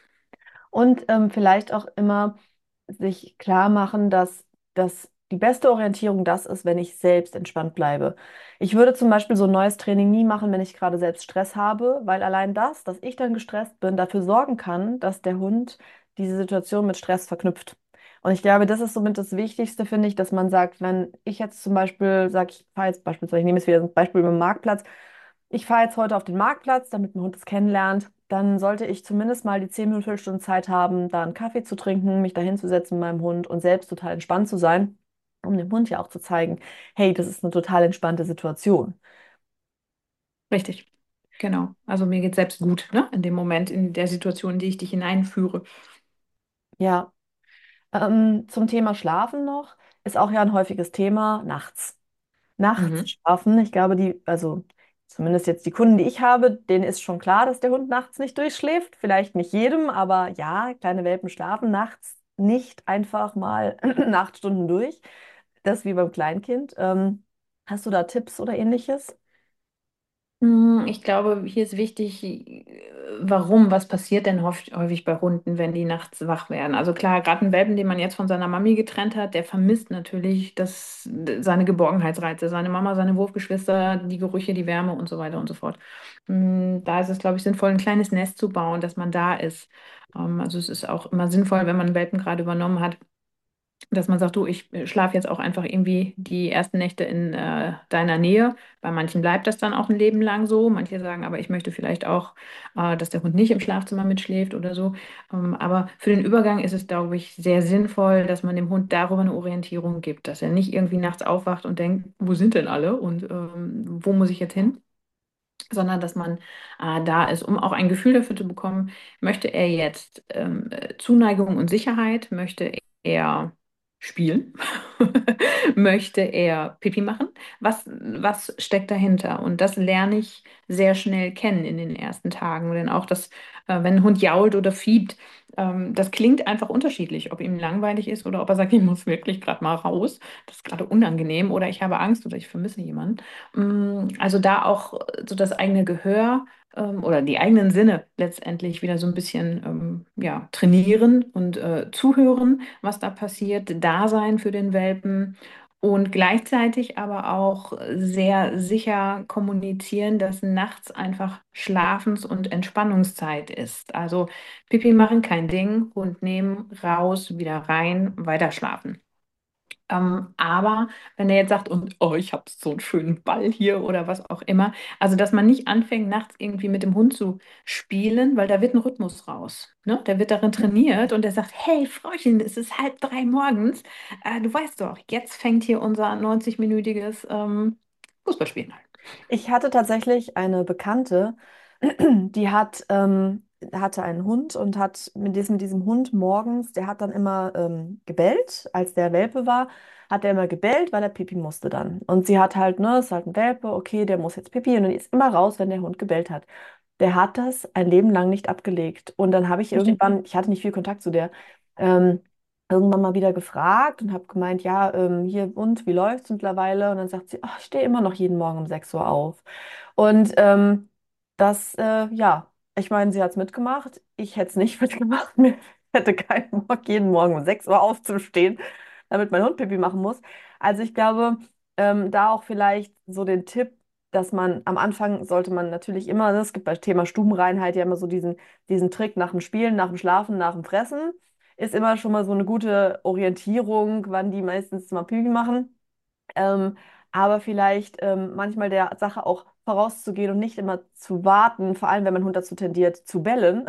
Und vielleicht auch immer sich klar machen, dass die beste Orientierung das ist, wenn ich selbst entspannt bleibe. Ich würde zum Beispiel so ein neues Training nie machen, wenn ich gerade selbst Stress habe, weil allein das, dass ich dann gestresst bin, dafür sorgen kann, dass der Hund diese Situation mit Stress verknüpft. Und ich glaube, das ist somit das Wichtigste, finde ich, dass man sagt, wenn ich jetzt zum Beispiel sage, ich fahre jetzt beispielsweise, ich nehme jetzt wieder ein Beispiel mit dem Marktplatz, ich fahre jetzt heute auf den Marktplatz, damit mein Hund es kennenlernt. Dann sollte ich zumindest mal die 10 Minuten, Viertelstunde Zeit haben, da einen Kaffee zu trinken, mich da hinzusetzen mit meinem Hund und selbst total entspannt zu sein, um dem Hund ja auch zu zeigen, hey, das ist eine total entspannte Situation. Richtig, genau. Also mir geht selbst gut, ne? In dem Moment, in der Situation, in die ich dich hineinführe. Ja, zum Thema Schlafen noch, ist auch ja ein häufiges Thema, nachts Mhm. schlafen. Ich glaube, also zumindest jetzt die Kunden, die ich habe, denen ist schon klar, dass der Hund nachts nicht durchschläft. Vielleicht nicht jedem, aber ja, kleine Welpen schlafen nachts nicht einfach mal 8 Stunden durch. Das ist wie beim Kleinkind. Hast du da Tipps oder ähnliches? Ich glaube, hier ist wichtig, warum, was passiert denn häufig bei Hunden, wenn die nachts wach werden? Also klar, gerade ein Welpen, den man jetzt von seiner Mami getrennt hat, der vermisst natürlich seine Geborgenheitsreize, seine Mama, seine Wurfgeschwister, die Gerüche, die Wärme und so weiter und so fort. Da ist es, glaube ich, sinnvoll, ein kleines Nest zu bauen, dass man da ist. Also es ist auch immer sinnvoll, wenn man einen Welpen gerade übernommen hat, dass man sagt, du, ich schlafe jetzt auch einfach irgendwie die ersten Nächte in deiner Nähe. Bei manchen bleibt das dann auch ein Leben lang so. Manche sagen, aber ich möchte vielleicht auch, dass der Hund nicht im Schlafzimmer mitschläft oder so. Aber für den Übergang ist es, glaube ich, sehr sinnvoll, dass man dem Hund darüber eine Orientierung gibt, dass er nicht irgendwie nachts aufwacht und denkt, wo sind denn alle und wo muss ich jetzt hin? Sondern dass man da ist, um auch ein Gefühl dafür zu bekommen, möchte er jetzt Zuneigung und Sicherheit, möchte er spielen, möchte er Pipi machen, was steckt dahinter? Und das lerne ich sehr schnell kennen in den ersten Tagen, denn auch das, wenn ein Hund jault oder fiebt, das klingt einfach unterschiedlich, ob ihm langweilig ist oder ob er sagt, ich muss wirklich gerade mal raus, das ist gerade unangenehm oder ich habe Angst oder ich vermisse jemanden. Also da auch so das eigene Gehör oder die eigenen Sinne letztendlich wieder so ein bisschen ja, trainieren und zuhören, was da passiert, da sein für den Welpen und gleichzeitig aber auch sehr sicher kommunizieren, dass nachts einfach Schlafens- und Entspannungszeit ist. Also Pipi machen kein Ding, Hund nehmen, raus, wieder rein, weiter schlafen. Aber wenn er jetzt sagt, und oh, ich habe so einen schönen Ball hier oder was auch immer, also dass man nicht anfängt, nachts irgendwie mit dem Hund zu spielen, weil da wird ein Rhythmus raus. Ne? Der wird darin trainiert und der sagt, hey Frauchen, es ist 2:30 morgens. Du weißt doch, jetzt fängt hier unser 90-minütiges Fußballspielen an. Ich hatte tatsächlich eine Bekannte, die hatte einen Hund und hat mit diesem Hund morgens, der hat dann immer gebellt, als der Welpe war, hat er immer gebellt, weil er Pipi musste dann. Und sie hat halt, ne, ist halt ein Welpe, okay, der muss jetzt Pipi und dann ist immer raus, wenn der Hund gebellt hat. Der hat das ein Leben lang nicht abgelegt. Und dann habe ich Verstehe. irgendwann, ich hatte nicht viel Kontakt zu der, ähm, irgendwann mal wieder gefragt und habe gemeint, ja, hier und wie läuft's mittlerweile? Und dann sagt sie, ach, ich stehe immer noch jeden Morgen um 6 Uhr auf. Und ja, ich meine, sie hat es mitgemacht. Ich hätte es nicht mitgemacht. Mir hätte keinen Bock, jeden Morgen um 6 Uhr aufzustehen, damit mein Hund Pipi machen muss. Also ich glaube, da auch vielleicht so den Tipp, dass man am Anfang sollte man natürlich immer, ne, es gibt bei Thema Stubenreinheit ja immer so diesen Trick nach dem Spielen, nach dem Schlafen, nach dem Fressen, ist immer schon mal so eine gute Orientierung, wann die meistens mal Pipi machen. Ähm, aber vielleicht manchmal der Sache auch vorauszugehen und nicht immer zu warten, vor allem wenn mein Hund dazu tendiert zu bellen,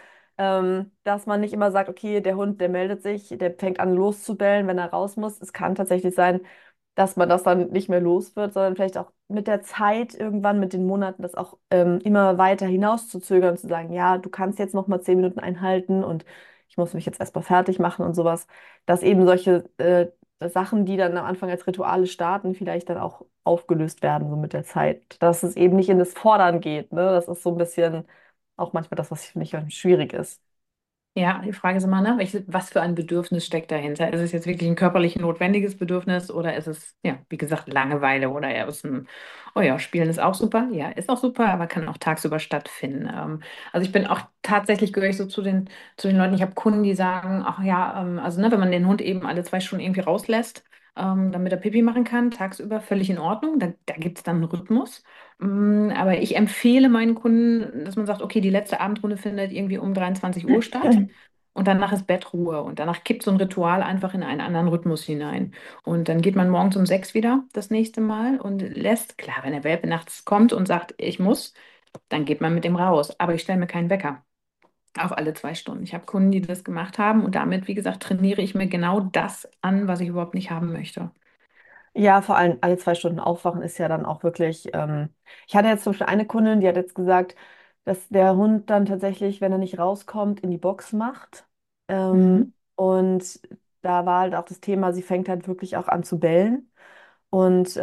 dass man nicht immer sagt, okay, der Hund, der meldet sich, der fängt an loszubellen, wenn er raus muss. Es kann tatsächlich sein, dass man das dann nicht mehr los wird, sondern vielleicht auch mit der Zeit irgendwann, mit den Monaten, das auch immer weiter hinauszuzögern, zu sagen, ja, du kannst jetzt noch mal 10 Minuten einhalten und ich muss mich jetzt erstmal fertig machen und sowas, dass eben solche Sachen, die dann am Anfang als Rituale starten, vielleicht dann auch aufgelöst werden, so mit der Zeit. Dass es eben nicht in das Fordern geht, ne? Das ist so ein bisschen auch manchmal das, was für mich schwierig ist. Ja, die Frage ist immer, ne, was für ein Bedürfnis steckt dahinter? Ist es jetzt wirklich ein körperlich notwendiges Bedürfnis oder ist es, ja, wie gesagt, Langeweile oder eher aus dem, oh ja, Spielen ist auch super, ja, ist auch super, aber kann auch tagsüber stattfinden. Also ich bin auch tatsächlich, gehöre ich so zu den Leuten, ich habe Kunden, die sagen, ach ja, also ne, wenn man den Hund eben alle 2 Stunden irgendwie rauslässt, damit er Pipi machen kann, tagsüber völlig in Ordnung, da gibt es dann einen Rhythmus. Aber ich empfehle meinen Kunden, dass man sagt, okay, die letzte Abendrunde findet irgendwie um 23 Uhr statt. Und danach ist Bettruhe und danach kippt so ein Ritual einfach in einen anderen Rhythmus hinein. Und dann geht man morgens um 6 wieder das nächste Mal und lässt, klar, wenn der Welpe nachts kommt und sagt, ich muss, dann geht man mit dem raus. Aber ich stelle mir keinen Wecker auf alle 2 Stunden. Ich habe Kunden, die das gemacht haben und damit, wie gesagt, trainiere ich mir genau das an, was ich überhaupt nicht haben möchte. Ja, vor allem alle 2 Stunden aufwachen ist ja dann auch wirklich. Ich hatte jetzt zum Beispiel eine Kundin, die hat jetzt gesagt, dass der Hund dann tatsächlich, wenn er nicht rauskommt, in die Box macht. Mhm. Und da war halt auch das Thema, sie fängt halt wirklich auch an zu bellen. Und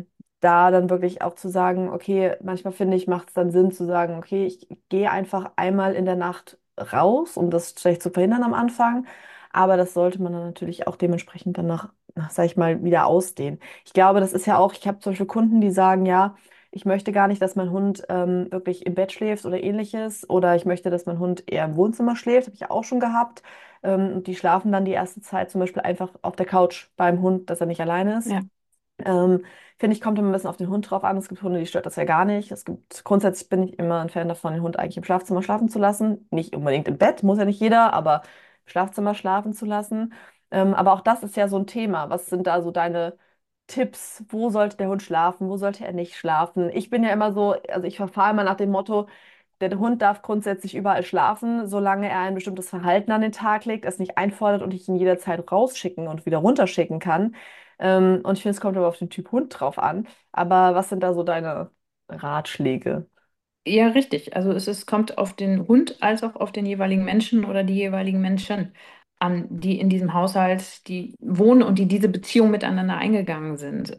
da dann wirklich auch zu sagen, okay, manchmal finde ich, macht es dann Sinn zu sagen, okay, ich gehe einfach einmal in der Nacht raus, um das vielleicht zu verhindern am Anfang. Aber das sollte man dann natürlich auch dementsprechend dann sag ich mal, wieder ausdehnen. Ich glaube, das ist ja auch, ich habe zum Beispiel Kunden, die sagen, ja, ich möchte gar nicht, dass mein Hund wirklich im Bett schläft oder ähnliches. Oder ich möchte, dass mein Hund eher im Wohnzimmer schläft. Habe ich ja auch schon gehabt. Und die schlafen dann die erste Zeit zum Beispiel einfach auf der Couch beim Hund, dass er nicht alleine ist. Ja, Finde ich, kommt immer ein bisschen auf den Hund drauf an. Es gibt Hunde, die stört das ja gar nicht. Grundsätzlich bin ich immer ein Fan davon, den Hund eigentlich im Schlafzimmer schlafen zu lassen. Nicht unbedingt im Bett, muss ja nicht jeder, aber im Schlafzimmer schlafen zu lassen. Aber auch das ist ja so ein Thema. Was sind da so deine Tipps? Wo sollte der Hund schlafen? Wo sollte er nicht schlafen? Ich bin ja immer so, also ich verfahre immer nach dem Motto, der Hund darf grundsätzlich überall schlafen, solange er ein bestimmtes Verhalten an den Tag legt, es nicht einfordert und ich ihn jederzeit rausschicken und wieder runterschicken kann. Und ich finde, es kommt aber auf den Typ Hund drauf an. Aber was sind da so deine Ratschläge? ja, richtig. Also kommt auf den Hund als auch auf den jeweiligen Menschen oder die jeweiligen Menschen an, die in diesem Haushalt, die wohnen und die diese Beziehung miteinander eingegangen sind.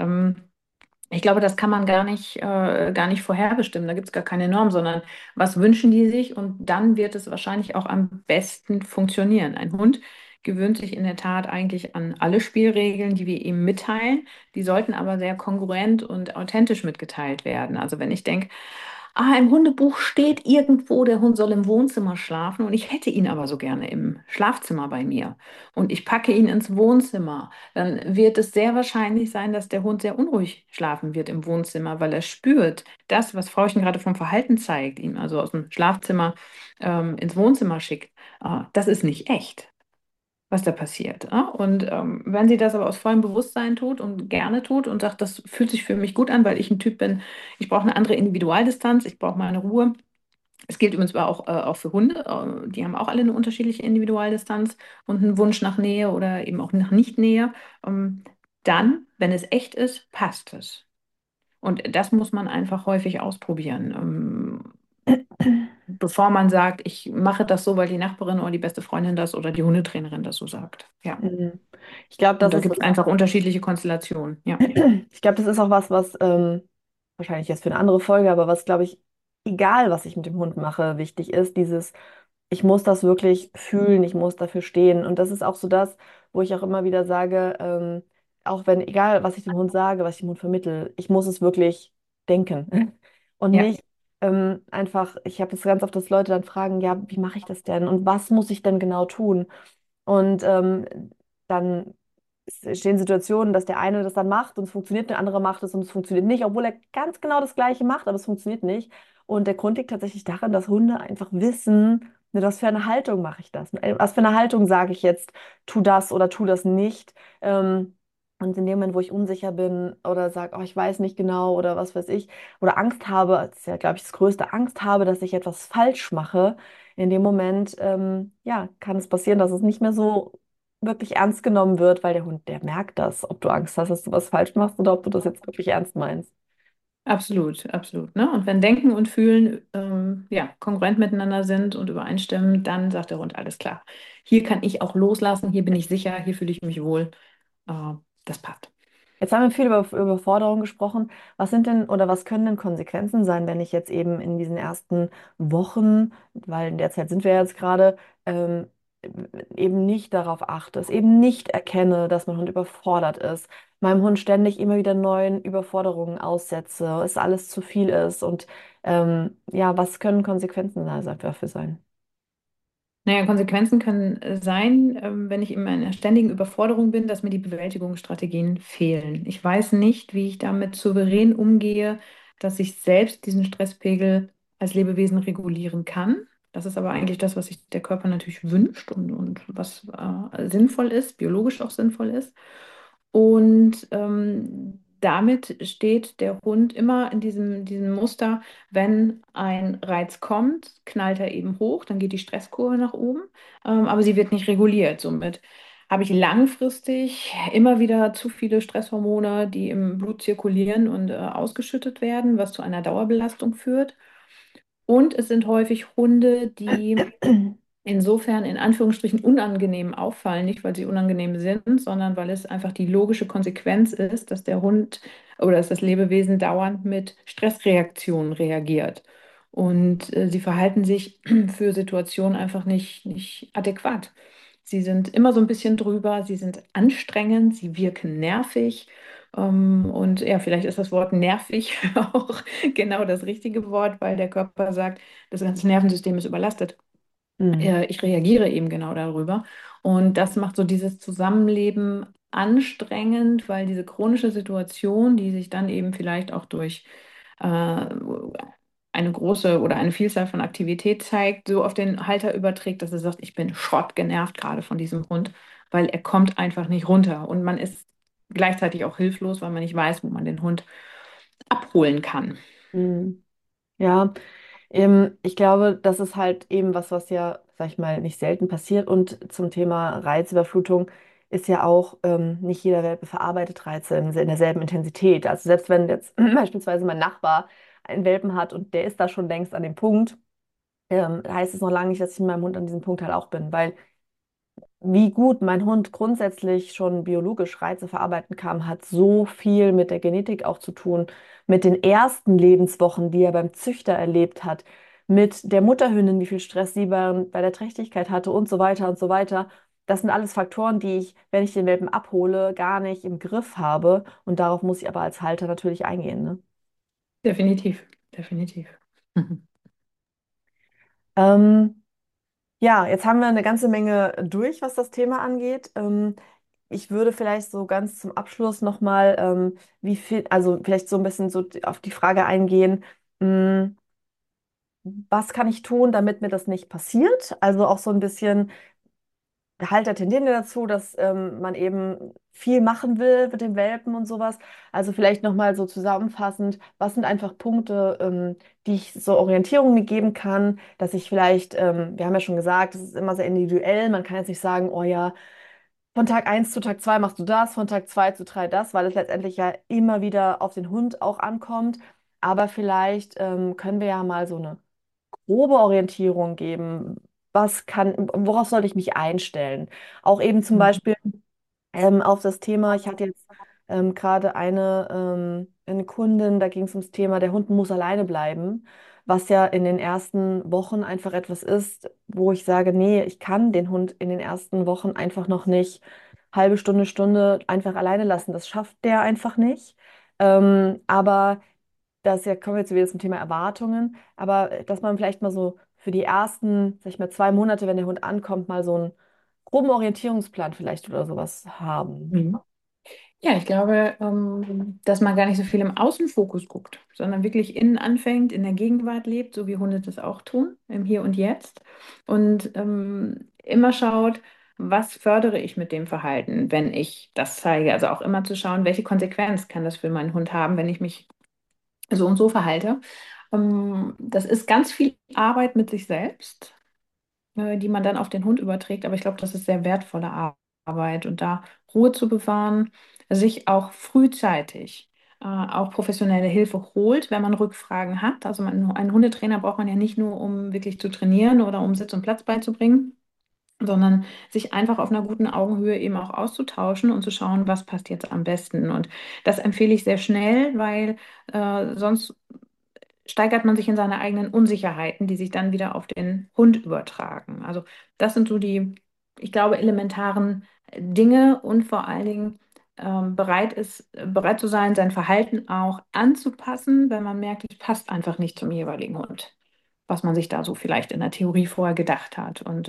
Ich glaube, das kann man gar nicht vorherbestimmen. Da gibt es gar keine Norm, sondern was wünschen die sich und dann wird es wahrscheinlich auch am besten funktionieren. Ein Hund gewöhnt sich in der Tat eigentlich an alle Spielregeln, die wir ihm mitteilen. Die sollten aber sehr kongruent und authentisch mitgeteilt werden. Also wenn ich denke, im Hundebuch steht irgendwo, der Hund soll im Wohnzimmer schlafen und ich hätte ihn aber so gerne im Schlafzimmer bei mir und ich packe ihn ins Wohnzimmer, dann wird es sehr wahrscheinlich sein, dass der Hund sehr unruhig schlafen wird im Wohnzimmer, weil er spürt, das, was Frauchen gerade vom Verhalten zeigt, ihm also aus dem Schlafzimmer ins Wohnzimmer schickt, das ist nicht echt. was da passiert. Ja? Und wenn sie das aber aus vollem Bewusstsein tut und gerne tut und sagt, das fühlt sich für mich gut an, weil ich ein Typ bin, ich brauche eine andere Individualdistanz, ich brauche meine Ruhe. Es gilt übrigens aber auch für Hunde. Die haben auch alle eine unterschiedliche Individualdistanz und einen Wunsch nach Nähe oder eben auch nach Nicht-Nähe. Ähm, Dann, wenn es echt ist, passt es. Und das muss man einfach häufig ausprobieren, bevor man sagt, ich mache das so, weil die Nachbarin oder die beste Freundin das oder die Hundetrainerin das so sagt. Ja. Mhm. Ich glaube, Und das da ist gibt es das. einfach unterschiedliche Konstellationen. Ja. Ich glaube, das ist auch was, was wahrscheinlich jetzt für eine andere Folge, aber was, glaube ich, egal was ich mit dem Hund mache, wichtig ist, dieses, ich muss das wirklich fühlen, ich muss dafür stehen. Und das ist auch so das, wo ich auch immer wieder sage, auch wenn, egal was ich dem Hund sage, was ich dem Hund vermittle, ich muss es wirklich denken. Und Ja. nicht einfach, ich habe das ganz oft, dass Leute dann fragen, ja, wie mache ich das denn? Und was muss ich denn genau tun? Und dann stehen Situationen, dass der eine das dann macht und es funktioniert, der andere macht es und es funktioniert nicht, obwohl er ganz genau das Gleiche macht, aber es funktioniert nicht. Und der Grund liegt tatsächlich darin, dass Hunde einfach wissen, ne, was für eine Haltung mache ich das? Was für eine Haltung sage ich jetzt, tu das oder tu das nicht? Und in dem Moment, wo ich unsicher bin oder sage, oh, ich weiß nicht genau oder was weiß ich, oder Angst habe, das ist ja, glaube ich, das größte, Angst habe, dass ich etwas falsch mache, in dem Moment, ja, kann es passieren, dass es nicht mehr so wirklich ernst genommen wird, weil der Hund, der merkt das, ob du Angst hast, dass du was falsch machst oder ob du das jetzt wirklich ernst meinst. Absolut, absolut. Ne? Und wenn Denken und Fühlen ja, kongruent miteinander sind und übereinstimmen, dann sagt der Hund, alles klar. Hier kann ich auch loslassen, hier bin ich sicher, hier fühle ich mich wohl. Äh, Das passt. Jetzt haben wir viel über Überforderung gesprochen. Was sind denn oder was können denn Konsequenzen sein, wenn ich jetzt eben in diesen ersten Wochen, weil in der Zeit sind wir jetzt gerade, eben nicht darauf achte, es eben nicht erkenne, dass mein Hund überfordert ist, meinem Hund ständig immer wieder neuen Überforderungen aussetze, es alles zu viel ist und ja, was können Konsequenzen dafür sein? Naja, Konsequenzen können sein, wenn ich in einer ständigen Überforderung bin, dass mir die Bewältigungsstrategien fehlen. Ich weiß nicht, wie ich damit souverän umgehe, dass ich selbst diesen Stresspegel als Lebewesen regulieren kann. Das ist aber eigentlich das, was sich der Körper natürlich wünscht und was sinnvoll ist, biologisch auch sinnvoll ist. Und damit steht der Hund immer in diesem Muster, wenn ein Reiz kommt, knallt er eben hoch, dann geht die Stresskurve nach oben, aber sie wird nicht reguliert. Somit habe ich langfristig immer wieder zu viele Stresshormone, die im Blut zirkulieren und ausgeschüttet werden, was zu einer Dauerbelastung führt. Und es sind häufig Hunde, die insofern in Anführungsstrichen unangenehm auffallen, nicht weil sie unangenehm sind, sondern weil es einfach die logische Konsequenz ist, dass der Hund oder dass das Lebewesen dauernd mit Stressreaktionen reagiert. Und sie verhalten sich für Situationen einfach nicht adäquat. Sie sind immer so ein bisschen drüber, sie sind anstrengend, sie wirken nervig. Und ja, vielleicht ist das Wort nervig auch genau das richtige Wort, weil der Körper sagt, das ganze Nervensystem ist überlastet. Mhm. Ich reagiere eben genau darüber. Und das macht so dieses Zusammenleben anstrengend, weil diese chronische Situation, die sich dann eben vielleicht auch durch eine große oder eine Vielzahl von Aktivität zeigt, so auf den Halter überträgt, dass er sagt, ich bin schrottgenervt gerade von diesem Hund, weil er kommt einfach nicht runter. Und man ist gleichzeitig auch hilflos, weil man nicht weiß, wo man den Hund abholen kann. Mhm. Ja, ich glaube, das ist halt eben was, was ja, sag ich mal, nicht selten passiert. Und zum Thema Reizüberflutung ist ja auch, nicht jeder Welpe verarbeitet Reize in derselben Intensität. Also selbst wenn jetzt beispielsweise mein Nachbar einen Welpen hat und der ist da schon längst an dem Punkt, heißt es noch lange nicht, dass ich mit meinem Hund an diesem Punkt halt auch bin, weil wie gut mein Hund grundsätzlich schon biologisch Reize verarbeiten kann, hat so viel mit der Genetik auch zu tun, mit den ersten Lebenswochen, die er beim Züchter erlebt hat, mit der Mutterhündin, wie viel Stress sie bei der Trächtigkeit hatte und so weiter und so weiter. Das sind alles Faktoren, die ich, wenn ich den Welpen abhole, gar nicht im Griff habe. Und darauf muss ich aber als Halter natürlich eingehen, ne? Definitiv, definitiv. Ähm, Ja, jetzt haben wir eine ganze Menge durch, was das Thema angeht. Ich würde vielleicht so ganz zum Abschluss nochmal, wie viel, also vielleicht so ein bisschen so auf die Frage eingehen, mh, was kann ich tun, damit mir das nicht passiert? Also auch so ein bisschen, Halter tendieren ja dazu, dass man eben viel machen will mit dem Welpen und sowas. Also vielleicht nochmal so zusammenfassend, was sind einfach Punkte, die ich so Orientierung mir geben kann, dass ich vielleicht, wir haben ja schon gesagt, es ist immer sehr individuell. Man kann jetzt nicht sagen, oh ja, von Tag eins zu Tag 2 machst du das, von Tag 2 zu 3 das, weil es letztendlich ja immer wieder auf den Hund auch ankommt. Aber vielleicht können wir ja mal so eine grobe Orientierung geben. Worauf sollte ich mich einstellen? Auch eben zum Beispiel auf das Thema, ich hatte jetzt gerade eine Kundin, da ging es ums Thema, der Hund muss alleine bleiben, was ja in den ersten Wochen einfach etwas ist, wo ich sage, nee, ich kann den Hund in den ersten Wochen einfach noch nicht halbe Stunde, Stunde einfach alleine lassen. Das schafft der einfach nicht. Aber kommen wir jetzt wieder zum Thema Erwartungen, aber dass man vielleicht mal so für die ersten, sag ich mal, 2 Monate, wenn der Hund ankommt, mal so einen groben Orientierungsplan vielleicht oder sowas haben. Mhm. Ja, ich glaube, dass man gar nicht so viel im Außenfokus guckt, sondern wirklich innen anfängt, in der Gegenwart lebt, so wie Hunde das auch tun, im Hier und Jetzt. Und immer schaut, was fördere ich mit dem Verhalten, wenn ich das zeige. Also auch immer zu schauen, welche Konsequenz kann das für meinen Hund haben, wenn ich mich so und so verhalte. Das ist ganz viel Arbeit mit sich selbst, die man dann auf den Hund überträgt. Aber ich glaube, das ist sehr wertvolle Arbeit und da Ruhe zu bewahren, sich auch frühzeitig auch professionelle Hilfe holt, wenn man Rückfragen hat. Also einen Hundetrainer braucht man ja nicht nur, um wirklich zu trainieren oder um Sitz und Platz beizubringen, sondern sich einfach auf einer guten Augenhöhe eben auch auszutauschen und zu schauen, was passt jetzt am besten. Und das empfehle ich sehr schnell, weil sonst steigert man sich in seine eigenen Unsicherheiten, die sich dann wieder auf den Hund übertragen. Also das sind so die, ich glaube, elementaren Dinge und vor allen Dingen bereit zu sein, sein Verhalten auch anzupassen, wenn man merkt, es passt einfach nicht zum jeweiligen Hund, was man sich da so vielleicht in der Theorie vorher gedacht hat. Und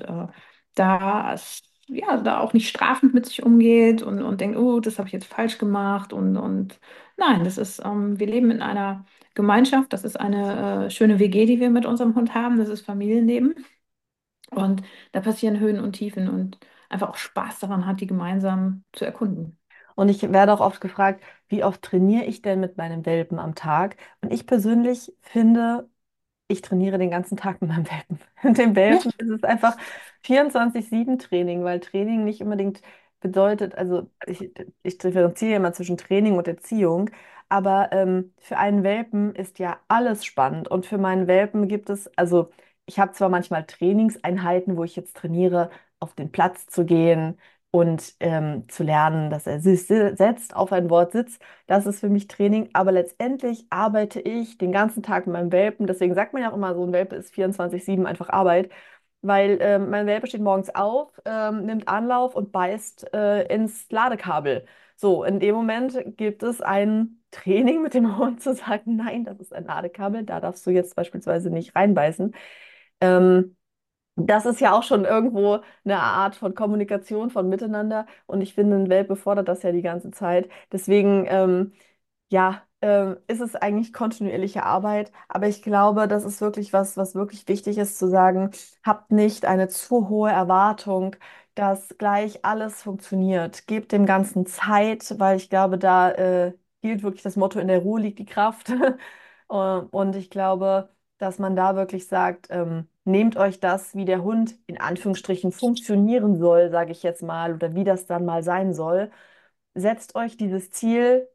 da auch nicht strafend mit sich umgeht und denkt, oh, das habe ich jetzt falsch gemacht und nein, wir leben in einer Gemeinschaft. Das ist eine schöne WG, die wir mit unserem Hund haben. Das ist Familienleben. Und da passieren Höhen und Tiefen und einfach auch Spaß daran hat, die gemeinsam zu erkunden. Und ich werde auch oft gefragt, wie oft trainiere ich denn mit meinem Welpen am Tag? Und ich persönlich finde, ich trainiere den ganzen Tag mit meinem Welpen. Mit dem Ja, Welpen ist es einfach 24/7 Training, weil Training nicht unbedingt bedeutet, also ich differenziere immer zwischen Training und Erziehung, aber für einen Welpen ist ja alles spannend und für meinen Welpen gibt es, also ich habe zwar manchmal Trainingseinheiten, wo ich jetzt trainiere, auf den Platz zu gehen und zu lernen, dass er sich setzt, auf ein Wort sitzt. Das ist für mich Training, aber letztendlich arbeite ich den ganzen Tag mit meinem Welpen. Deswegen sagt man ja auch immer, so ein Welpe ist 24/7 einfach Arbeit, weil mein Welpe steht morgens auf, nimmt Anlauf und beißt ins Ladekabel. So, in dem Moment gibt es ein Training mit dem Hund zu sagen, nein, das ist ein Ladekabel, da darfst du jetzt beispielsweise nicht reinbeißen. Ähm, Das ist ja auch schon irgendwo eine Art von Kommunikation, von Miteinander. Und ich finde, ein Welpe fordert das ja die ganze Zeit. Deswegen, ja, ist es eigentlich kontinuierliche Arbeit. Aber ich glaube, das ist wirklich was wirklich wichtig ist zu sagen, habt nicht eine zu hohe Erwartung, dass gleich alles funktioniert. Gebt dem Ganzen Zeit, weil ich glaube, da gilt wirklich das Motto, in der Ruhe liegt die Kraft. Und ich glaube, dass man da wirklich sagt, nehmt euch das, wie der Hund in Anführungsstrichen funktionieren soll, sage ich jetzt mal, oder wie das dann mal sein soll. Setzt euch dieses Ziel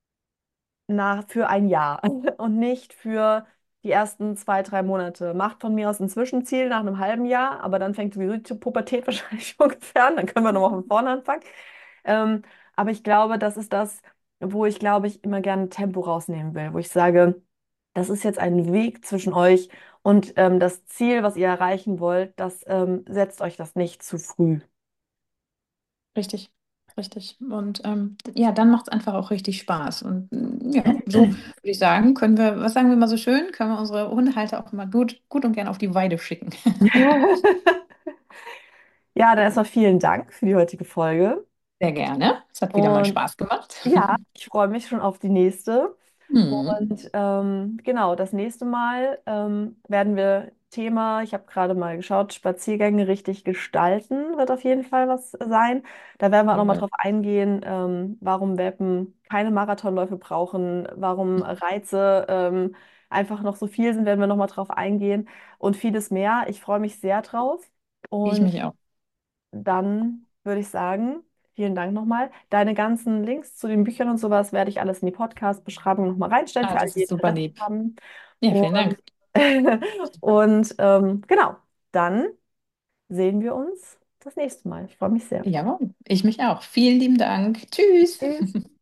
für ein Jahr und nicht für die ersten 2, 3 Monate. Macht von mir aus ein Zwischenziel nach einem halben Jahr, aber dann fängt sowieso die Pubertät wahrscheinlich ungefähr an. Dann können wir nochmal von vorne anfangen. Ähm, aber ich glaube, das ist das, wo ich, glaube ich, immer gerne Tempo rausnehmen will, wo ich sage, das ist jetzt ein Weg zwischen euch und das Ziel, was ihr erreichen wollt, das setzt euch das nicht zu früh. richtig, richtig. Und ja, dann macht es einfach auch richtig Spaß. Und ja, so würde ich sagen, was sagen wir mal so schön, können wir unsere Hundehalter auch immer gut und gern auf die Weide schicken. Ja, dann erstmal vielen Dank für die heutige Folge. Sehr gerne. Es hat wieder mal Und Spaß gemacht. ja, ich freue mich schon auf die nächste. Mhm. Und genau, das nächste Mal werden wir Thema. Ich habe gerade mal geschaut, Spaziergänge richtig gestalten wird auf jeden Fall was sein. Da werden wir auch nochmal Jawohl. drauf eingehen, warum Welpen keine Marathonläufe brauchen, warum Reize einfach noch so viel sind, werden wir nochmal drauf eingehen und vieles mehr. Ich freue mich sehr drauf. Ich Und mich auch. dann würde ich sagen, vielen Dank nochmal. Deine ganzen Links zu den Büchern und sowas werde ich alles in die Podcast-Beschreibung nochmal reinstellen Ah, für alle, das die ist super Interesse lieb. haben. Ja, vielen Und, Dank. genau, dann sehen wir uns das nächste Mal. Ich freue mich sehr. Jawohl, ich mich auch. Vielen lieben Dank. Tschüss. Tschüss.